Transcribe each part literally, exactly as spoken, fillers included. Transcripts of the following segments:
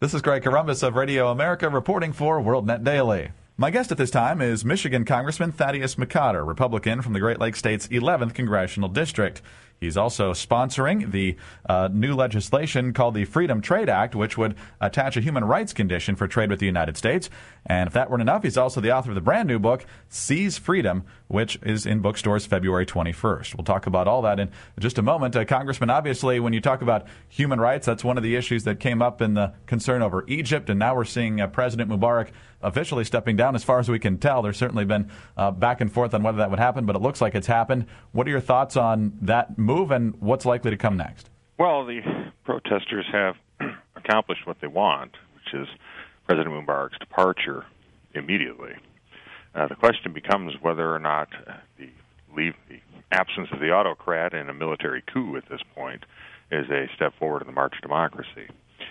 This is Greg Corombos of Radio America reporting for WorldNet Daily. My guest at this time is Michigan Congressman Thaddeus McCotter, Republican from the Great Lakes State's eleventh Congressional District. He's also sponsoring the uh, new legislation called the Freedom Trade Act, which would attach a human rights condition for trade with the United States. And if that weren't enough, he's also the author of the brand new book, Seize Freedom, which is in bookstores February twenty-first. We'll talk about all that in just a moment. Uh, Congressman, obviously, when you talk about human rights, that's one of the issues that came up in the concern over Egypt. And now we're seeing uh, President Mubarak officially stepping down. As far as we can tell, there's certainly been uh, back and forth on whether that would happen, but it looks like it's happened. What are your thoughts on that move and what's likely to come next? Well, the protesters have accomplished what they want, which is President Mubarak's departure immediately. Uh, the question becomes whether or not the, leave, the absence of the autocrat and a military coup at this point is a step forward in the march of democracy.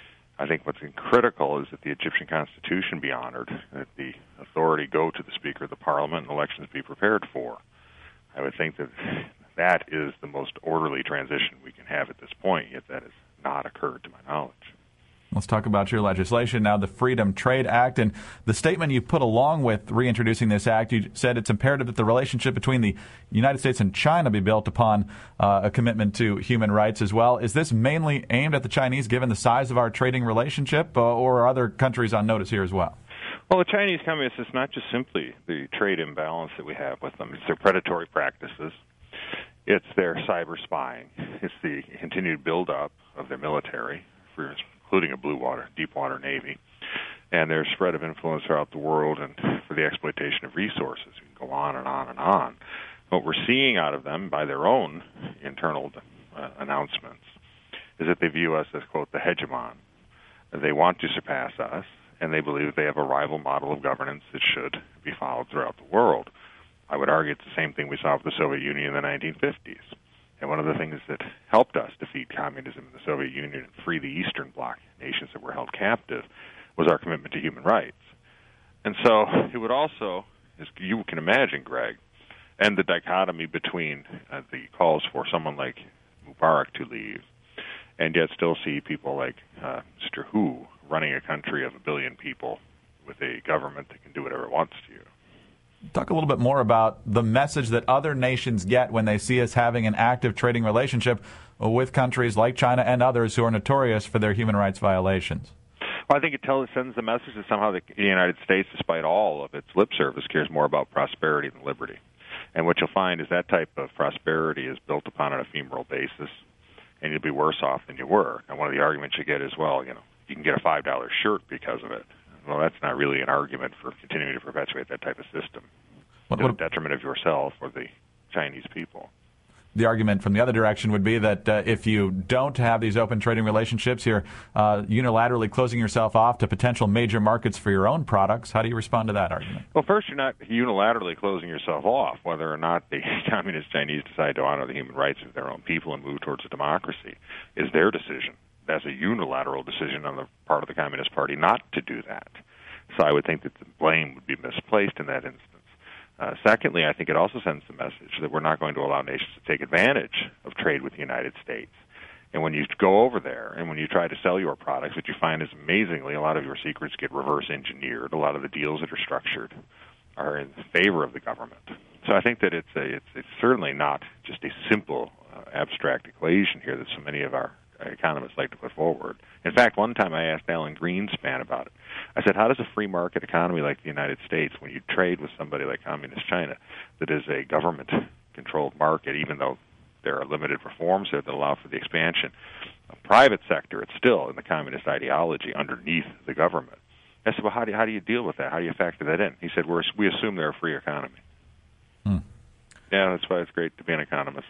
I think what's critical is that the Egyptian constitution be honored, that the authority go to the Speaker of the Parliament, and elections be prepared for. I would think that that is the most orderly transition we can have at this point, yet that has not occurred to my knowledge. Let's talk about your legislation now, the Freedom Trade Act. And the statement you put along with reintroducing this act, you said it's imperative that the relationship between the United States and China be built upon uh, a commitment to human rights as well. Is this mainly aimed at the Chinese, given the size of our trading relationship, uh, or are other countries on notice here as well? Well, the Chinese Communists, it's not just simply the trade imbalance that we have with them. It's their predatory practices. It's their cyber spying. It's the continued buildup of their military, for including a blue water, deep water navy, and their spread of influence throughout the world and for the exploitation of resources. We can go on and on and on. What we're seeing out of them by their own internal uh, announcements is that they view us as, quote, the hegemon. They want to surpass us, and they believe they have a rival model of governance that should be followed throughout the world. I would argue it's the same thing we saw with the Soviet Union in the nineteen fifties. And one of the things that helped us defeat communism in the Soviet Union and free the Eastern Bloc nations that were held captive was our commitment to human rights. And so it would also, as you can imagine, Greg, end the dichotomy between uh, the calls for someone like Mubarak to leave and yet still see people like uh, Mister Hu running a country of a billion people with a government that can do whatever it wants to you. Talk a little bit more about the message that other nations get when they see us having an active trading relationship with countries like China and others who are notorious for their human rights violations. Well, I think it tells, sends the message that somehow the United States, despite all of its lip service, cares more about prosperity than liberty. And what you'll find is that type of prosperity is built upon an ephemeral basis, and you'll be worse off than you were. And one of the arguments you get is, well, you know, you can get a five dollar shirt because of it. Well, that's not really an argument for continuing to perpetuate that type of system what, to what, the detriment of yourself or the Chinese people. The argument from the other direction would be that uh, if you don't have these open trading relationships, you're uh, unilaterally closing yourself off to potential major markets for your own products. How do you respond to that argument? Well, first, you're not unilaterally closing yourself off. Whether or not the communist Chinese decide to honor the human rights of their own people and move towards a democracy is their decision. That's a unilateral decision on the part of the Communist Party not to do that. So I would think that the blame would be misplaced in that instance. Uh, secondly, I think it also sends the message that we're not going to allow nations to take advantage of trade with the United States. And when you go over there and when you try to sell your products, what you find is amazingly a lot of your secrets get reverse engineered. A lot of the deals that are structured are in favor of the government. So I think that it's a, it's, it's certainly not just a simple uh, abstract equation here that so many of our economists like to put forward. In fact, one time I asked Alan Greenspan about it. I said, how does a free market economy like the United States, when you trade with somebody like Communist China, that is a government-controlled market, even though there are limited reforms there that allow for the expansion, a private sector, it's still in the communist ideology underneath the government. I said, well, how do you, how do you deal with that? How do you factor that in? He said, We're, we assume they're a free economy. Hmm. Yeah, that's why it's great to be an economist.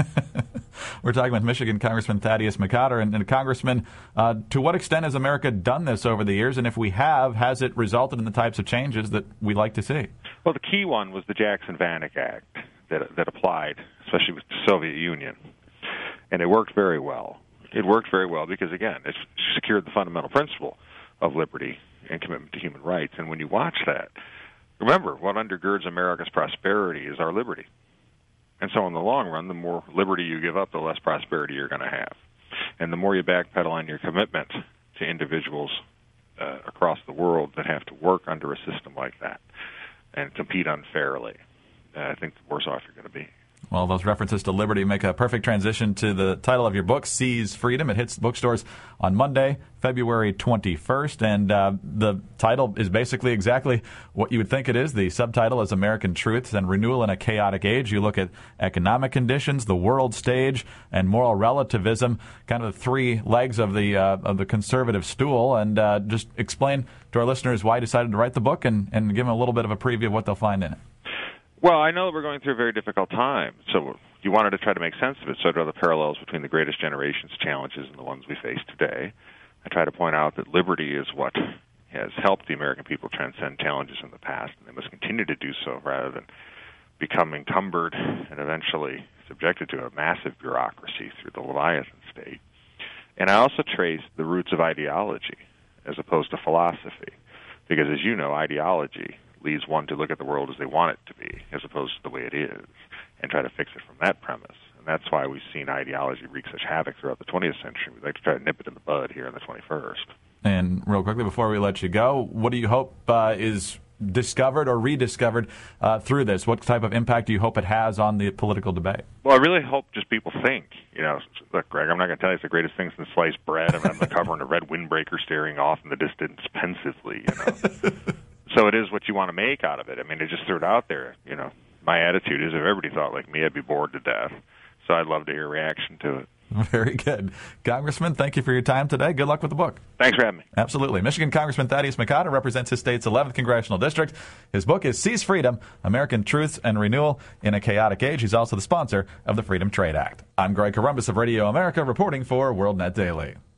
We're talking with Michigan Congressman Thaddeus McCotter. And, and Congressman, uh, to what extent has America done this over the years? And if we have, has it resulted in the types of changes that we like to see? Well, the key one was the Jackson-Vanik Act that, that applied, especially with the Soviet Union. And it worked very well. It worked very well because, again, it secured the fundamental principle of liberty and commitment to human rights. And when you watch that, remember, what undergirds America's prosperity is our liberty. And so in the long run, the more liberty you give up, the less prosperity you're going to have. And the more you backpedal on your commitment to individuals' uh, across the world that have to work under a system like that and compete unfairly. Uh, I think the worse off you're going to be. Well, those references to liberty make a perfect transition to the title of your book, Seize Freedom. It hits bookstores on Monday, February twenty-first, and uh, the title is basically exactly what you would think it is. The subtitle is American Truths and Renewal in a Chaotic Age. You look at economic conditions, the world stage, and moral relativism, kind of the three legs of the uh, of the conservative stool, and uh, just explain to our listeners why you decided to write the book and, and give them a little bit of a preview of what they'll find in it. Well, I know that we're going through a very difficult time, so you wanted to try to make sense of it, so I draw the parallels between the greatest generation's challenges and the ones we face today. I try to point out that liberty is what has helped the American people transcend challenges in the past, and they must continue to do so rather than become encumbered and eventually subjected to a massive bureaucracy through the Leviathan state. And I also trace the roots of ideology as opposed to philosophy, because as you know, ideology leads one to look at the world as they want it to be, as opposed to the way it is, and try to fix it from that premise. And that's why we've seen ideology wreak such havoc throughout the twentieth century. We'd like to try to nip it in the bud here in the twenty-first. And real quickly, before we let you go, what do you hope uh, is discovered or rediscovered uh, through this? What type of impact do you hope it has on the political debate? Well, I really hope just people think. You know, look, Greg, I'm not going to tell you it's the greatest thing since sliced bread, and I'm the cover and a red windbreaker staring off in the distance pensively, you know. So it is what you want to make out of it. I mean, I just threw it out there. You know, my attitude is if everybody thought like me, I'd be bored to death. So I'd love to hear a reaction to it. Very good. Congressman, thank you for your time today. Good luck with the book. Thanks for having me. Absolutely. Michigan Congressman Thaddeus McCotter represents his state's eleventh Congressional District. His book is Seize Freedom, American Truths and Renewal in a Chaotic Age. He's also the sponsor of the Freedom Trade Act. I'm Greg Corombos of Radio America, reporting for WorldNet Daily.